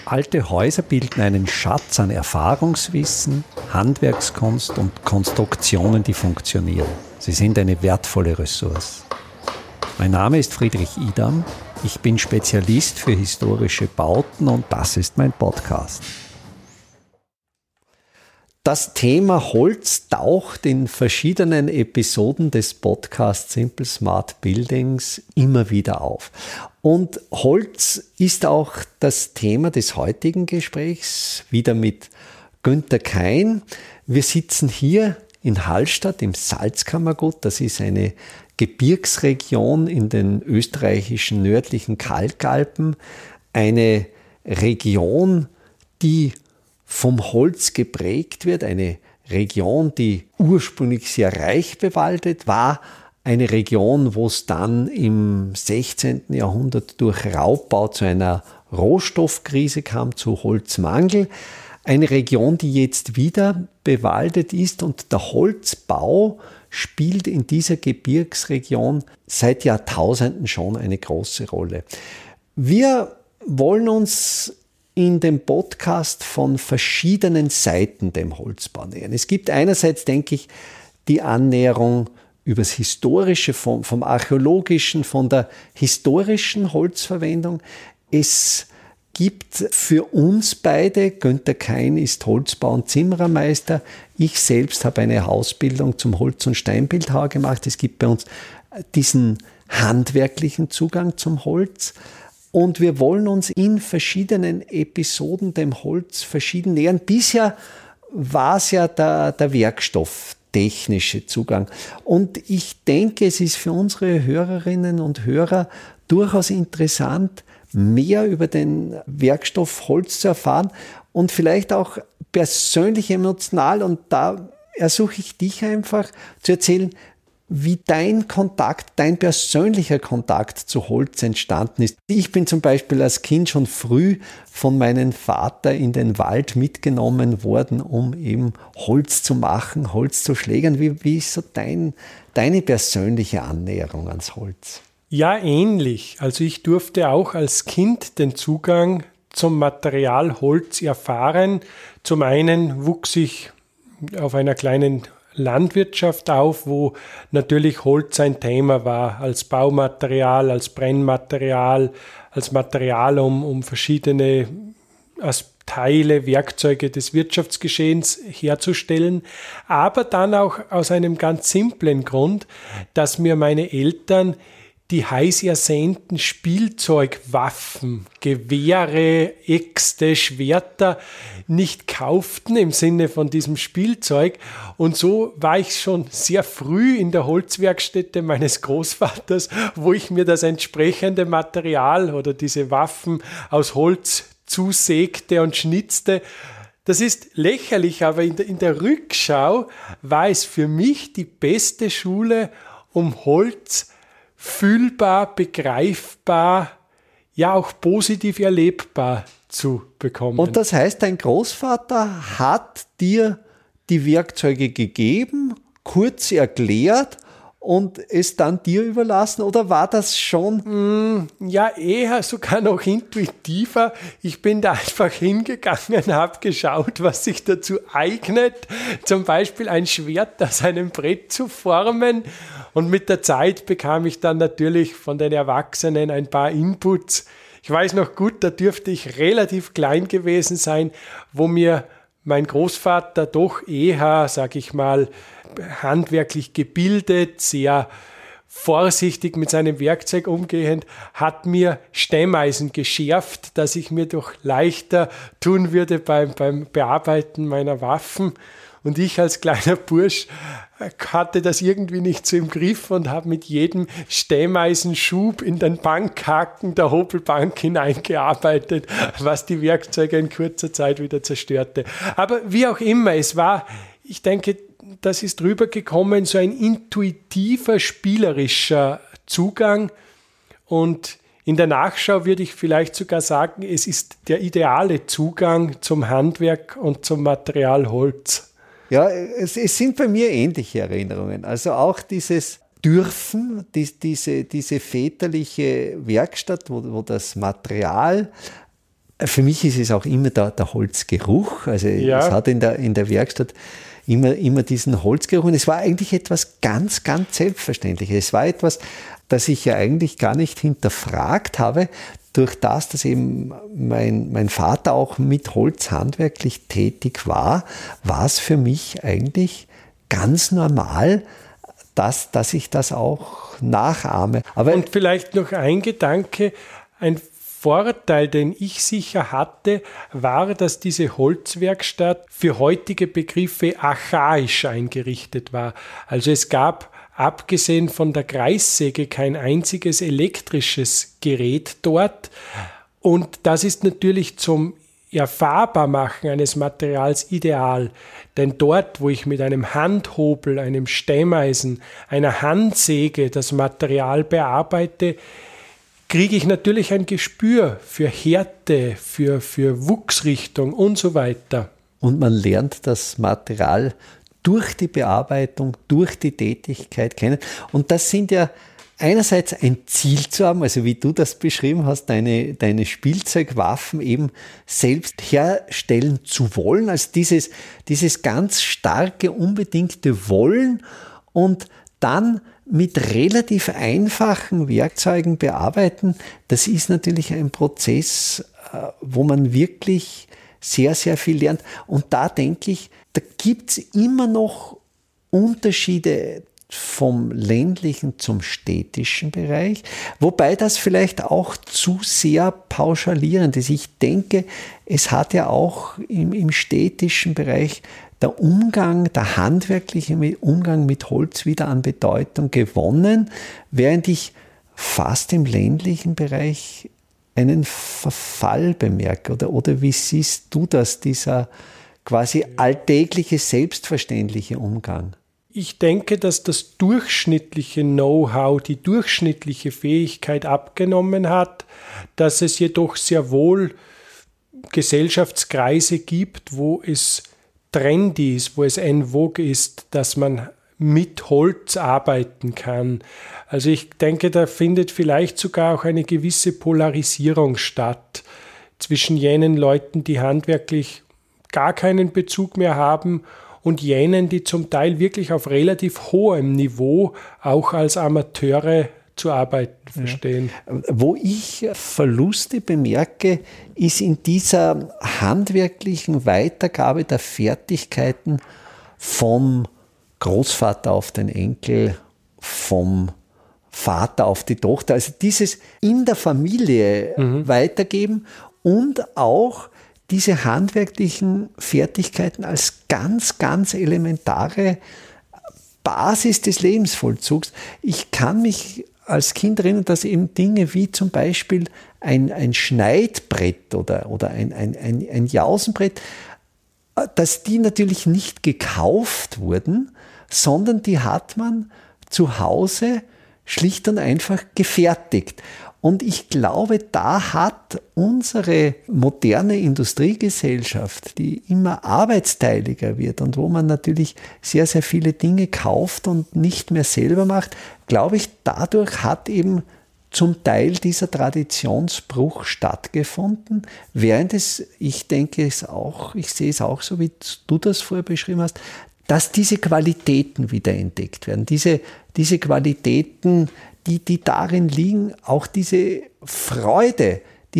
Alte Häuser bilden einen Schatz an Erfahrungswissen, Handwerkskunst und Konstruktionen, die funktionieren. Sie sind eine wertvolle Ressource. Mein Name ist Friedrich Idam. Ich bin Spezialist für historische Bauten und das ist mein Podcast. Das Thema Holz taucht in verschiedenen Episoden des Podcasts Simple Smart Buildings immer wieder auf. Und Holz ist auch das Thema des heutigen Gesprächs, wieder mit Günther Kain. Wir sitzen hier in Hallstatt im Salzkammergut. Das ist eine Gebirgsregion in den österreichischen nördlichen Kalkalpen. Eine Region, die vom Holz geprägt wird, eine Region, die ursprünglich sehr reich bewaldet war, eine Region, wo es dann im 16. Jahrhundert durch Raubbau zu einer Rohstoffkrise kam, zu Holzmangel, eine Region, die jetzt wieder bewaldet ist und der Holzbau spielt in dieser Gebirgsregion seit Jahrtausenden schon eine große Rolle. Wir wollen uns in dem Podcast von verschiedenen Seiten dem Holzbau nähern. Es gibt einerseits, denke ich, die Annäherung übers Historische, vom Archäologischen, von der historischen Holzverwendung. Es gibt für uns beide, Günther Kain ist Holzbau- und Zimmerermeister, ich selbst habe eine Ausbildung zum Holz- und Steinbildhauer gemacht. Es gibt bei uns diesen handwerklichen Zugang zum Holz. Und wir wollen uns in verschiedenen Episoden dem Holz verschieden nähern. Bisher war es ja der werkstofftechnische Zugang. Und ich denke, es ist für unsere Hörerinnen und Hörer durchaus interessant, mehr über den Werkstoff Holz zu erfahren und vielleicht auch persönlich emotional. Und da ersuche ich dich einfach zu erzählen, wie dein persönlicher Kontakt zu Holz entstanden ist. Ich bin zum Beispiel als Kind schon früh von meinem Vater in den Wald mitgenommen worden, um eben Holz zu machen, Holz zu schlägern. Wie ist so deine persönliche Annäherung ans Holz? Ja, ähnlich. Also ich durfte auch als Kind den Zugang zum Material Holz erfahren. Zum einen wuchs ich auf einer kleinen Landwirtschaft auf, wo natürlich Holz ein Thema war, als Baumaterial, als Brennmaterial, als Material, um verschiedene Teile, Werkzeuge des Wirtschaftsgeschehens herzustellen, aber dann auch aus einem ganz simplen Grund, dass mir meine Eltern die heiß ersehnten Spielzeugwaffen, Gewehre, Äxte, Schwerter nicht kauften im Sinne von diesem Spielzeug. Und so war ich schon sehr früh in der Holzwerkstätte meines Großvaters, wo ich mir das entsprechende Material oder diese Waffen aus Holz zusägte und schnitzte. Das ist lächerlich, aber in der Rückschau war es für mich die beste Schule, um Holz fühlbar, begreifbar, ja auch positiv erlebbar zu bekommen. Und das heißt, dein Großvater hat dir die Werkzeuge gegeben, kurz erklärt und es dann dir überlassen, oder war das schon? Ja, eher sogar noch intuitiver. Ich bin da einfach hingegangen, habe geschaut, was sich dazu eignet, zum Beispiel ein Schwert aus einem Brett zu formen. Und mit der Zeit bekam ich dann natürlich von den Erwachsenen ein paar Inputs. Ich weiß noch gut, da dürfte ich relativ klein gewesen sein, wo mir mein Großvater doch eher, sag ich mal, handwerklich gebildet, sehr vorsichtig mit seinem Werkzeug umgehend, hat mir Stemmeisen geschärft, dass ich mir doch leichter tun würde beim Bearbeiten meiner Waffen. Und ich als kleiner Bursch hatte das irgendwie nicht so im Griff und habe mit jedem Stemmeisenschub in den Bankhaken der Hobelbank hineingearbeitet, was die Werkzeuge in kurzer Zeit wieder zerstörte. Aber wie auch immer, es war, ich denke, das ist rübergekommen, so ein intuitiver, spielerischer Zugang. Und in der Nachschau würde ich vielleicht sogar sagen, es ist der ideale Zugang zum Handwerk und zum Material Holz. Ja, es sind bei mir ähnliche Erinnerungen. Also auch dieses Dürfen, diese väterliche Werkstatt, wo das Material für mich ist es auch immer der Holzgeruch. Also es hat in der Werkstatt immer diesen Holzgeruch. Und es war eigentlich etwas ganz, ganz Selbstverständliches. Es war etwas, das ich ja eigentlich gar nicht hinterfragt habe, durch das, dass eben mein Vater auch mit Holz handwerklich tätig war es für mich eigentlich ganz normal, dass ich das auch nachahme. Und vielleicht noch ein Gedanke, ein Vorteil, den ich sicher hatte, war, dass diese Holzwerkstatt für heutige Begriffe archaisch eingerichtet war. Also es gab, abgesehen von der Kreissäge, kein einziges elektrisches Gerät dort. Und das ist natürlich zum Erfahrbarmachen eines Materials ideal. Denn dort, wo ich mit einem Handhobel, einem Stemmeisen, einer Handsäge das Material bearbeite, kriege ich natürlich ein Gespür für Härte, für Wuchsrichtung und so weiter. Und man lernt das Material durch die Bearbeitung, durch die Tätigkeit kennen. Und das sind ja einerseits ein Ziel zu haben, also wie du das beschrieben hast, deine Spielzeugwaffen eben selbst herstellen zu wollen, also dieses ganz starke, unbedingte Wollen und dann mit relativ einfachen Werkzeugen bearbeiten, das ist natürlich ein Prozess, wo man wirklich sehr, sehr viel lernt. Und da denke ich, da gibt es immer noch Unterschiede vom ländlichen zum städtischen Bereich, wobei das vielleicht auch zu sehr pauschalierend ist. Ich denke, es hat ja auch im städtischen Bereich der handwerkliche Umgang mit Holz wieder an Bedeutung gewonnen, während ich fast im ländlichen Bereich einen Verfall bemerke. Oder wie siehst du das, dieser quasi alltägliche, selbstverständliche Umgang? Ich denke, dass das durchschnittliche Know-how, die durchschnittliche Fähigkeit abgenommen hat, dass es jedoch sehr wohl Gesellschaftskreise gibt, wo es trendy ist, wo es en vogue ist, dass man mit Holz arbeiten kann. Also ich denke, da findet vielleicht sogar auch eine gewisse Polarisierung statt zwischen jenen Leuten, die handwerklich gar keinen Bezug mehr haben und jenen, die zum Teil wirklich auf relativ hohem Niveau auch als Amateure zu arbeiten verstehen. Ja. Wo ich Verluste bemerke, ist in dieser handwerklichen Weitergabe der Fertigkeiten vom Großvater auf den Enkel, vom Vater auf die Tochter. Also dieses in der Familie weitergeben und auch diese handwerklichen Fertigkeiten als ganz, ganz elementare Basis des Lebensvollzugs. Ich kann mich als Kind erinnern, dass eben Dinge wie zum Beispiel ein Schneidbrett oder ein Jausenbrett, dass die natürlich nicht gekauft wurden, sondern die hat man zu Hause schlicht und einfach gefertigt. Und ich glaube, da hat unsere moderne Industriegesellschaft, die immer arbeitsteiliger wird und wo man natürlich sehr, sehr viele Dinge kauft und nicht mehr selber macht, glaube ich, dadurch hat eben zum Teil dieser Traditionsbruch stattgefunden, während ich sehe es auch so, wie du das vorher beschrieben hast, dass diese Qualitäten wiederentdeckt werden. Diese Qualitäten, die darin liegen, auch diese Freude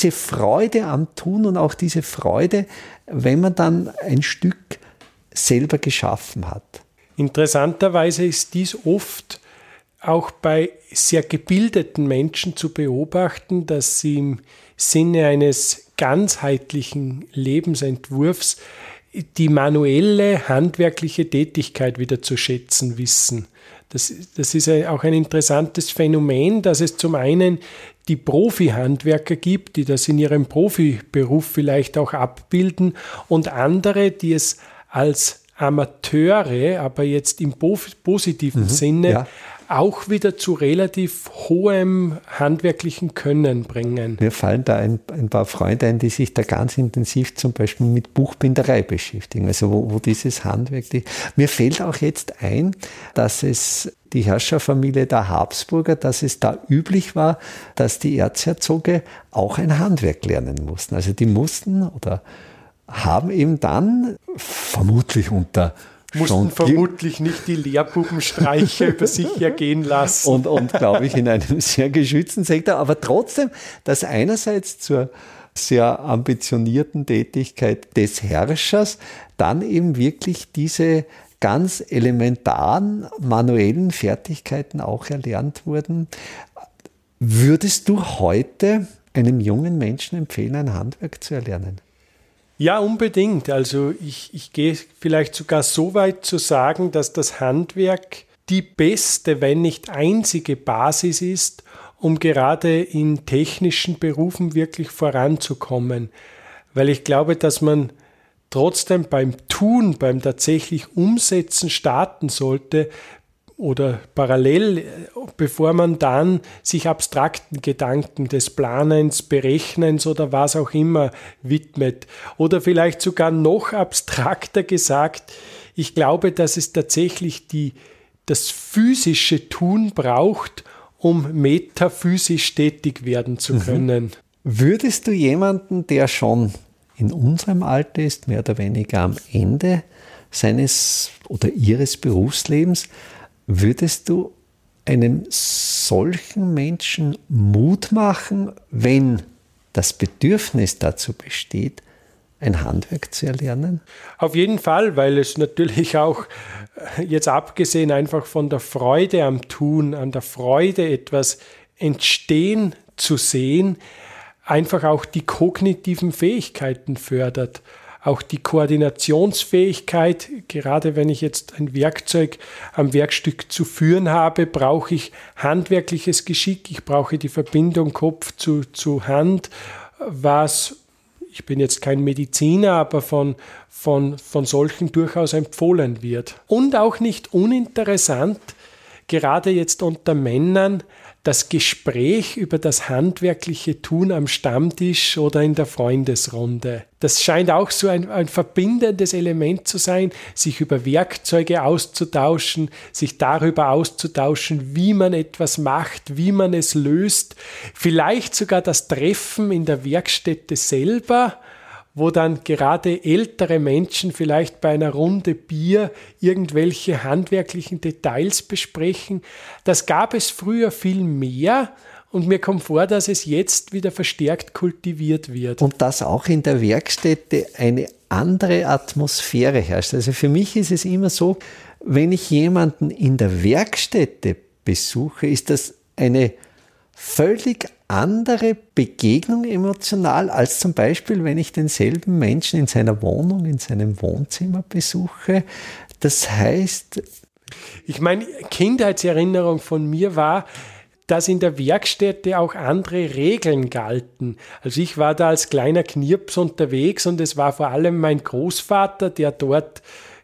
am Tun und auch diese Freude, wenn man dann ein Stück selber geschaffen hat. Interessanterweise ist dies oft auch bei sehr gebildeten Menschen zu beobachten, dass sie im Sinne eines ganzheitlichen Lebensentwurfs die manuelle, handwerkliche Tätigkeit wieder zu schätzen wissen. Das ist auch ein interessantes Phänomen, dass es zum einen die Profi-Handwerker gibt, die das in ihrem Profiberuf vielleicht auch abbilden und andere, die es als Amateure, aber jetzt im positiven Sinne, auch wieder zu relativ hohem handwerklichen Können bringen. Mir fallen da ein paar Freunde ein, die sich da ganz intensiv zum Beispiel mit Buchbinderei beschäftigen, also wo dieses Handwerk, mir fällt auch jetzt ein, dass es die Herrscherfamilie der Habsburger, dass es da üblich war, dass die Erzherzoge auch ein Handwerk lernen mussten. Also die mussten oder haben eben dann vermutlich mussten vermutlich nicht die Lehrbubenstreiche über sich ergehen lassen. Und glaube ich, in einem sehr geschützten Sektor. Aber trotzdem, dass einerseits zur sehr ambitionierten Tätigkeit des Herrschers dann eben wirklich diese ganz elementaren manuellen Fertigkeiten auch erlernt wurden. Würdest du heute einem jungen Menschen empfehlen, ein Handwerk zu erlernen? Ja, unbedingt. Also ich gehe vielleicht sogar so weit zu sagen, dass das Handwerk die beste, wenn nicht einzige Basis ist, um gerade in technischen Berufen wirklich voranzukommen. Weil ich glaube, dass man trotzdem beim Tun, beim tatsächlich Umsetzen starten sollte oder parallel, bevor man dann sich abstrakten Gedanken des Planens, Berechnens oder was auch immer widmet. Oder vielleicht sogar noch abstrakter gesagt, ich glaube, dass es tatsächlich das physische Tun braucht, um metaphysisch tätig werden zu können. Würdest du jemanden, der schon in unserem Alter ist, mehr oder weniger am Ende seines oder ihres Berufslebens, würdest du einem solchen Menschen Mut machen, wenn das Bedürfnis dazu besteht, ein Handwerk zu erlernen? Auf jeden Fall, weil es natürlich auch, jetzt abgesehen einfach von der Freude am Tun, an der Freude etwas entstehen zu sehen, einfach auch die kognitiven Fähigkeiten fördert. Auch die Koordinationsfähigkeit, gerade wenn ich jetzt ein Werkzeug am Werkstück zu führen habe, brauche ich handwerkliches Geschick, ich brauche die Verbindung Kopf zu Hand, was, ich bin jetzt kein Mediziner, aber von solchen durchaus empfohlen wird. Und auch nicht uninteressant, gerade jetzt unter Männern, das Gespräch über das handwerkliche Tun am Stammtisch oder in der Freundesrunde. Das scheint auch so ein verbindendes Element zu sein, sich über Werkzeuge auszutauschen, sich darüber auszutauschen, wie man etwas macht, wie man es löst. Vielleicht sogar das Treffen in der Werkstätte selber, wo dann gerade ältere Menschen vielleicht bei einer Runde Bier irgendwelche handwerklichen Details besprechen. Das gab es früher viel mehr und mir kommt vor, dass es jetzt wieder verstärkt kultiviert wird. Und dass auch in der Werkstätte eine andere Atmosphäre herrscht. Also für mich ist es immer so, wenn ich jemanden in der Werkstätte besuche, ist das eine völlig andere Begegnung emotional als zum Beispiel, wenn ich denselben Menschen in seiner Wohnung, in seinem Wohnzimmer besuche. Das heißt, ich meine, Kindheitserinnerung von mir war, dass in der Werkstätte auch andere Regeln galten. Also ich war da als kleiner Knirps unterwegs und es war vor allem mein Großvater, der dort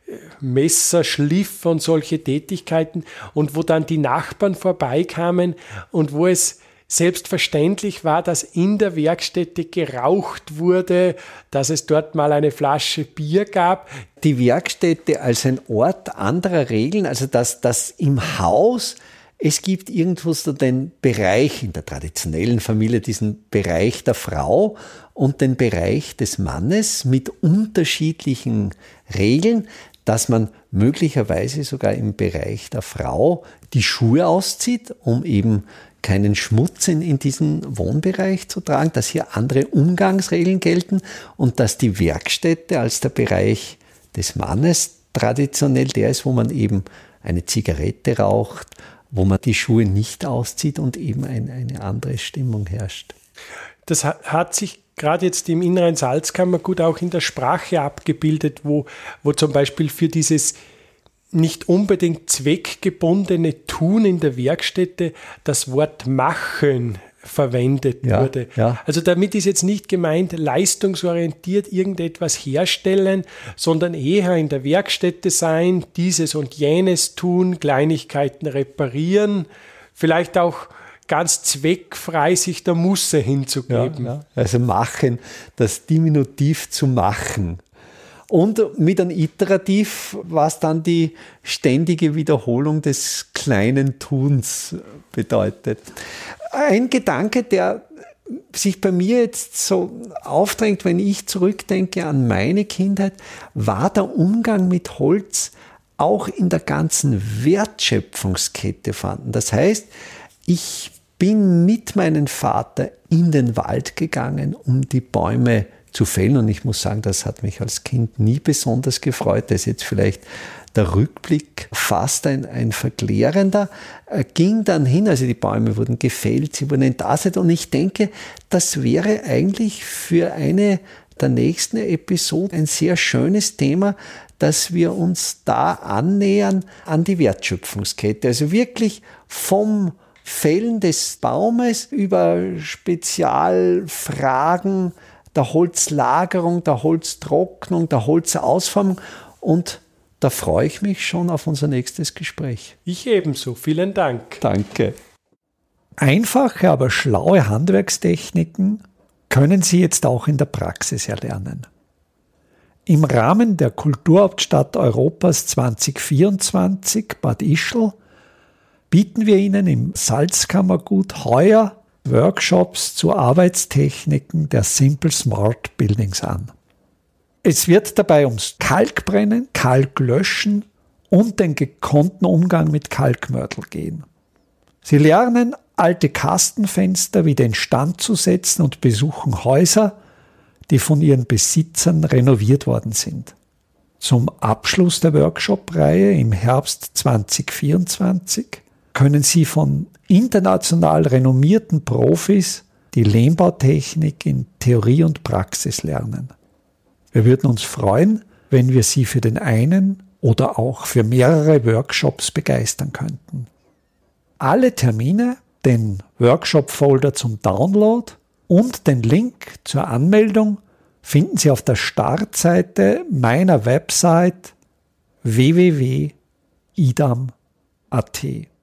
Messer schliff und solche Tätigkeiten und wo dann die Nachbarn vorbeikamen und wo es selbstverständlich war, dass in der Werkstätte geraucht wurde, dass es dort mal eine Flasche Bier gab. Die Werkstätte als ein Ort anderer Regeln, also dass im Haus, es gibt irgendwo so den Bereich in der traditionellen Familie, diesen Bereich der Frau und den Bereich des Mannes mit unterschiedlichen Regeln, dass man möglicherweise sogar im Bereich der Frau die Schuhe auszieht, um eben keinen Schmutz in diesen Wohnbereich zu tragen, dass hier andere Umgangsregeln gelten und dass die Werkstätte als der Bereich des Mannes traditionell der ist, wo man eben eine Zigarette raucht, wo man die Schuhe nicht auszieht und eben eine andere Stimmung herrscht. Das hat sich gerade jetzt im Inneren Salzkammergut auch in der Sprache abgebildet, wo zum Beispiel für dieses nicht unbedingt zweckgebundene Tun in der Werkstätte das Wort machen verwendet wurde. Ja. Also damit ist jetzt nicht gemeint, leistungsorientiert irgendetwas herstellen, sondern eher in der Werkstätte sein, dieses und jenes tun, Kleinigkeiten reparieren, vielleicht auch ganz zweckfrei sich der Musse hinzugeben. Ja. Also machen, das Diminutiv zu machen. Und mit einem Iterativ, was dann die ständige Wiederholung des kleinen Tuns bedeutet. Ein Gedanke, der sich bei mir jetzt so aufdrängt, wenn ich zurückdenke an meine Kindheit, war der Umgang mit Holz auch in der ganzen Wertschöpfungskette vorhanden. Das heißt, ich bin mit meinem Vater in den Wald gegangen, um die Bäume zu fällen. Und ich muss sagen, das hat mich als Kind nie besonders gefreut. Das ist jetzt vielleicht der Rückblick fast ein verklärender. Ging dann hin, also die Bäume wurden gefällt, sie wurden entlastet. Und ich denke, das wäre eigentlich für eine der nächsten Episoden ein sehr schönes Thema, dass wir uns da annähern an die Wertschöpfungskette. Also wirklich vom Fällen des Baumes über Spezialfragen der Holzlagerung, der Holztrocknung, der Holzausformung, und da freue ich mich schon auf unser nächstes Gespräch. Ich ebenso. Vielen Dank. Danke. Einfache, aber schlaue Handwerkstechniken können Sie jetzt auch in der Praxis erlernen. Im Rahmen der Kulturhauptstadt Europas 2024 Bad Ischl bieten wir Ihnen im Salzkammergut heuer Workshops zu Arbeitstechniken der Simple Smart Buildings an. Es wird dabei ums Kalkbrennen, Kalklöschen und den gekonnten Umgang mit Kalkmörtel gehen. Sie lernen, alte Kastenfenster wieder instand zu setzen und besuchen Häuser, die von ihren Besitzern renoviert worden sind. Zum Abschluss der Workshop-Reihe im Herbst 2024 können Sie von international renommierten Profis die Lehmbautechnik in Theorie und Praxis lernen. Wir würden uns freuen, wenn wir Sie für den einen oder auch für mehrere Workshops begeistern könnten. Alle Termine, den Workshop-Folder zum Download und den Link zur Anmeldung finden Sie auf der Startseite meiner Website www.idam.at.